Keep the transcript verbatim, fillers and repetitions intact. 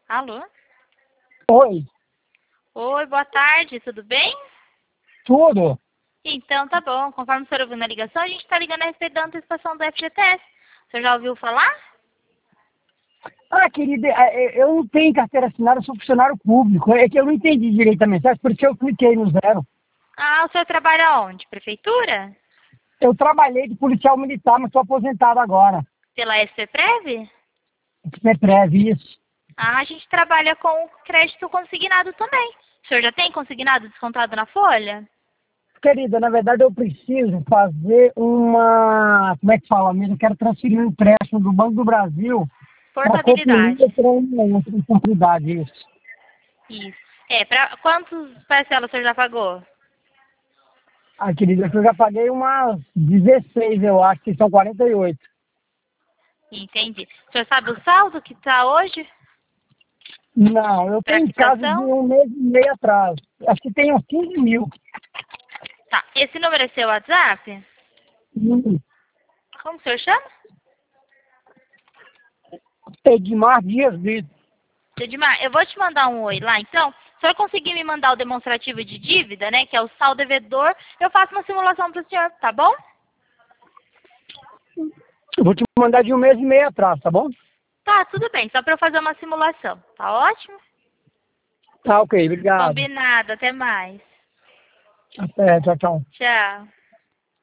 Alô? Oi, Oi, boa tarde, tudo bem? tudo? Então tá bom, conforme o senhor ouviu na ligação, a gente está ligando a respeito da antecipação do F G T S. O senhor já ouviu falar? Ah, querida, é, é, eu não tenho carteira assinada, eu sou funcionário público. É que eu não entendi direito a mensagem, por isso que eu cliquei no zero. Ah, o senhor trabalha onde? Prefeitura? Eu trabalhei de policial militar, mas estou aposentado agora. Pela S P Prev? Prepreve, isso. Ah, a gente trabalha com crédito consignado também. O senhor já tem consignado descontado na folha? Querida, na verdade eu preciso fazer uma... Como é que fala mesmo? Eu quero transferir um empréstimo do Banco do Brasil para concluir Portabilidade. para uma outra oportunidade, isso. Isso. É, pra quantos parcelas o senhor já pagou? Ah, querida, eu já paguei umas dezesseis, eu acho, que são quarenta e oito. Entendi. O senhor sabe o saldo que está hoje Não, eu para tenho em casa de quitação? um mês e meio atrás. Acho que tem uns quinze mil. Tá. Esse número é seu WhatsApp? Hum, Como o senhor chama? Edmar Dias Brito. Edmar, eu vou te mandar um oi lá, então. Se o senhor conseguir me mandar o demonstrativo de dívida, né, que é o saldo devedor, eu faço uma simulação para o senhor, tá bom? Eu vou te mandar de um mês e meio atrás, tá bom? Tá, tudo bem, só para eu fazer uma simulação. Tá ótimo? Tá, ok, obrigado. Combinado, até mais. Até, tchau, tchau. Tchau.